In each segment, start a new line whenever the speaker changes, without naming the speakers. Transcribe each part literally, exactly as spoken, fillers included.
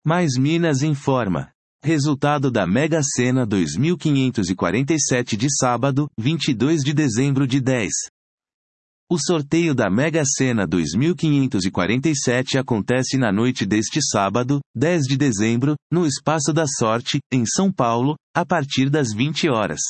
Mais Minas informa. Resultado da Mega Sena dois mil quinhentos e quarenta e sete de sábado, vinte e dois de dezembro de dez. O sorteio da Mega Sena dois mil quinhentos e quarenta e sete acontece na noite deste sábado, dez de dezembro, no Espaço da Sorte, em São Paulo, a partir das vinte horas.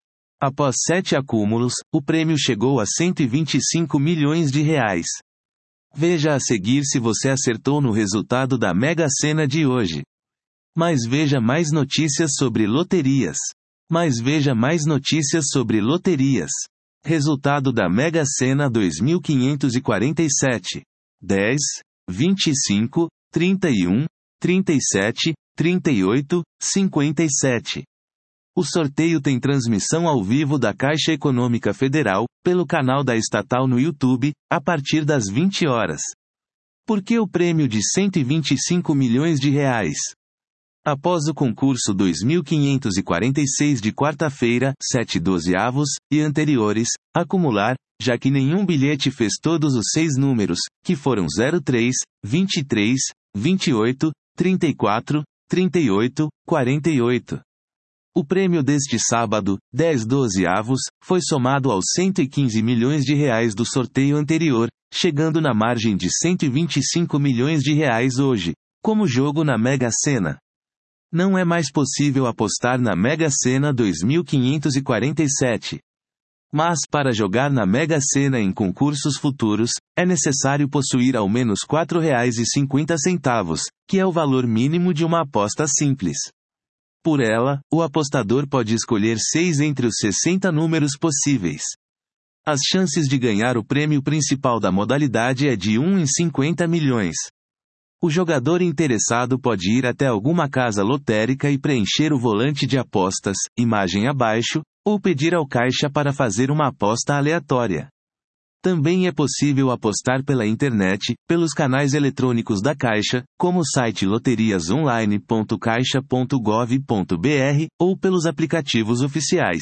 Após sete acúmulos, o prêmio chegou a cento e vinte e cinco milhões de reais. Veja a seguir se você acertou no resultado da Mega Sena de hoje. Mas veja mais notícias sobre loterias. Mas veja mais notícias sobre loterias. Resultado da Mega Sena dois mil quinhentos e quarenta e sete. dez, vinte e cinco, trinta e um, trinta e sete, trinta e oito, cinquenta e sete. O sorteio tem transmissão ao vivo da Caixa Econômica Federal, pelo canal da estatal no YouTube, a partir das vinte horas. Por que o prêmio de cento e vinte e cinco milhões de reais? Após o concurso dois mil quinhentos e quarenta e seis de quarta-feira, sete dozeavos, e anteriores, acumular, já que nenhum bilhete fez todos os seis números, que foram zero três, vinte e três, vinte e oito, trinta e quatro, trinta e oito, quarenta e oito. O prêmio deste sábado, dez dozeavos, foi somado aos cento e quinze milhões de reais do sorteio anterior, chegando na margem de cento e vinte e cinco milhões de reais hoje, como jogo na Mega Sena. Não é mais possível apostar na Mega Sena dois mil quinhentos e quarenta e sete. Mas, para jogar na Mega Sena em concursos futuros, é necessário possuir ao menos quatro reais e cinquenta centavos, que é o valor mínimo de uma aposta simples. Por ela, o apostador pode escolher seis entre os sessenta números possíveis. As chances de ganhar o prêmio principal da modalidade é de um em cinquenta milhões. O jogador interessado pode ir até alguma casa lotérica e preencher o volante de apostas, imagem abaixo, ou pedir ao caixa para fazer uma aposta aleatória. Também é possível apostar pela internet, pelos canais eletrônicos da Caixa, como o site loterias online ponto caixa ponto gov ponto br, ou pelos aplicativos oficiais.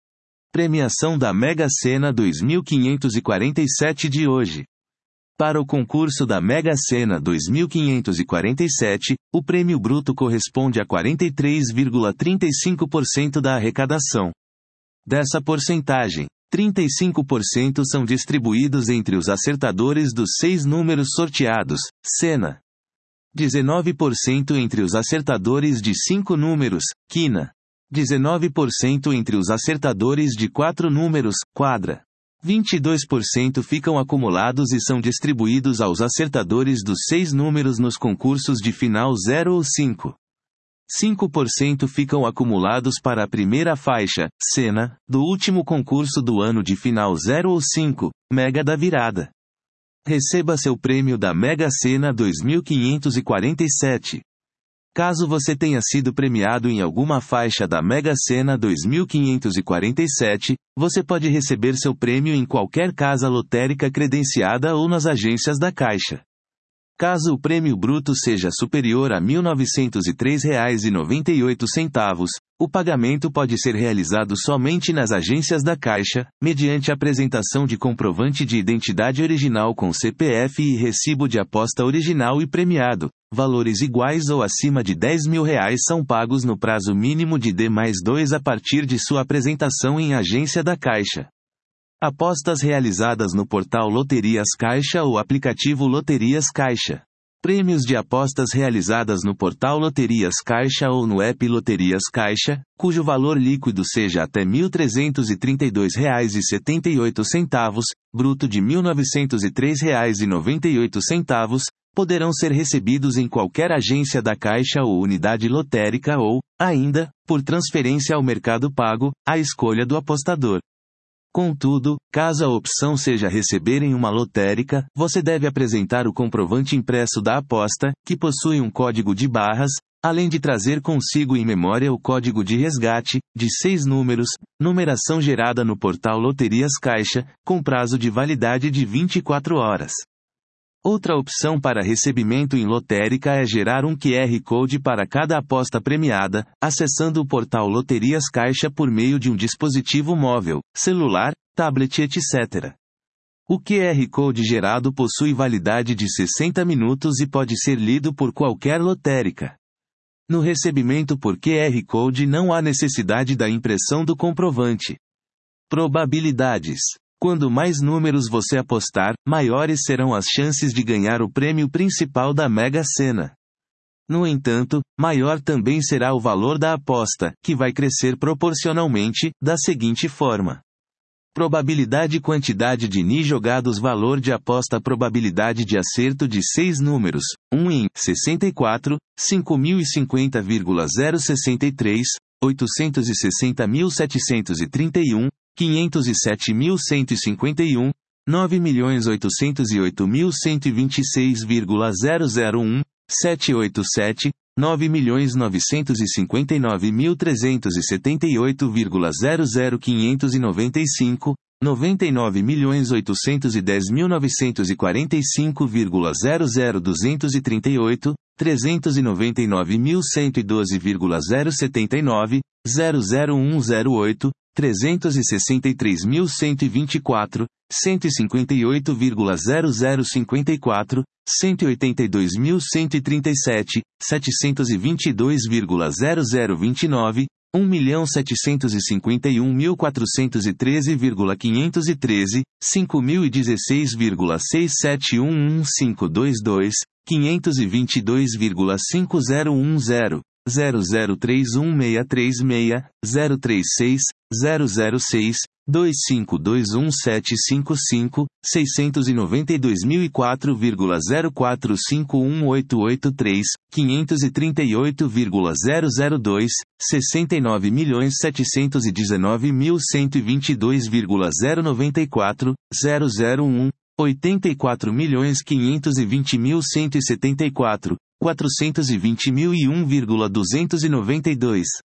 Premiação da Mega Sena dois mil quinhentos e quarenta e sete de hoje. Para o concurso da Mega Sena dois mil quinhentos e quarenta e sete, o prêmio bruto corresponde a quarenta e três vírgula trinta e cinco por cento da arrecadação. Dessa porcentagem, trinta e cinco por cento são distribuídos entre os acertadores dos seis números sorteados, Sena. dezenove por cento entre os acertadores de cinco números, Quina. dezenove por cento entre os acertadores de quatro números, Quadra. vinte e dois por cento ficam acumulados e são distribuídos aos acertadores dos seis números nos concursos de final zero ou cinco. cinco por cento ficam acumulados para a primeira faixa, Sena, do último concurso do ano de final zero ou cinco, Mega da Virada. Receba seu prêmio da Mega Sena dois mil quinhentos e quarenta e sete. Caso você tenha sido premiado em alguma faixa da Mega Sena dois mil quinhentos e quarenta e sete, você pode receber seu prêmio em qualquer casa lotérica credenciada ou nas agências da Caixa. Caso o prêmio bruto seja superior a mil novecentos e três reais e noventa e oito centavos, o pagamento pode ser realizado somente nas agências da Caixa, mediante apresentação de comprovante de identidade original com C P F e recibo de aposta original e premiado. Valores iguais ou acima de dez mil reais são pagos no prazo mínimo de D mais dois a partir de sua apresentação em agência da Caixa. Apostas realizadas no portal Loterias Caixa ou aplicativo Loterias Caixa. Prêmios de apostas realizadas no portal Loterias Caixa ou no app Loterias Caixa, cujo valor líquido seja até mil trezentos e trinta e dois reais e setenta e oito centavos, bruto de mil novecentos e três reais e noventa e oito centavos, poderão ser recebidos em qualquer agência da Caixa ou unidade lotérica ou, ainda, por transferência ao Mercado Pago, à escolha do apostador. Contudo, caso a opção seja receber em uma lotérica, você deve apresentar o comprovante impresso da aposta, que possui um código de barras, além de trazer consigo em memória o código de resgate, de seis números, numeração gerada no portal Loterias Caixa, com prazo de validade de vinte e quatro horas. Outra opção para recebimento em lotérica é gerar um Q R Code para cada aposta premiada, acessando o portal Loterias Caixa por meio de um dispositivo móvel, celular, tablet, etcétera. O Q R Code gerado possui validade de sessenta minutos e pode ser lido por qualquer lotérica. No recebimento por Q R Code não há necessidade da impressão do comprovante. Probabilidades. Quando mais números você apostar, maiores serão as chances de ganhar o prêmio principal da Mega Sena. No entanto, maior também será o valor da aposta, que vai crescer proporcionalmente, da seguinte forma. Probabilidade quantidade de Ni jogados valor de aposta probabilidade de acerto de seis números, um em sessenta e quatro, cinco mil e cinquenta vírgula zero sessenta e três, oitocentos e sessenta mil setecentos e trinta e um, quinhentos e sete mil cento e cinquenta e um, nove milhões oitocentos e oito mil cento e vinte e seis vírgula zero zero um, setecentos e oitenta e sete, nove milhões novecentos e cinquenta e nove mil trezentos e setenta e oito vírgula zero zero quinhentos e noventa e cinco, noventa e nove milhões oitocentos e dez mil novecentos e quarenta e cinco vírgula zero zero duzentos e trinta e oito, trezentos e noventa e nove mil cento e doze vírgula zero setenta e nove, zero zero um zero oito, trezentos e sessenta e três mil cento e vinte e quatro, cento e cinquenta e oito vírgula zero zero cinquenta e quatro, cento e oitenta e dois mil cento e trinta e sete, setecentos e vinte e dois vírgula zero zero vinte e nove, um milhão setecentos e cinquenta e um mil quatrocentos e treze vírgula quinhentos e treze, cinco mil e dezesseis vírgula seis sete um um cinco dois dois, quinhentos e vinte e dois vírgula cinco zero um zero, zero zero três um seis três seis, zero três seis, zero zero seis, dois cinco dois um sete cinco cinco, seiscentos e noventa e dois mil e quatro vírgula zero quatro cinco um oito oito três, quinhentos e trinta e oito vírgula zero zero dois, sessenta e nove milhões setecentos e dezenove mil cento e vinte e dois vírgula zero noventa e quatro, zero zero um, oitenta e quatro milhões quinhentos e vinte mil cento e setenta e quatro, quatrocentos e vinte mil e um vírgula duzentos e noventa e dois.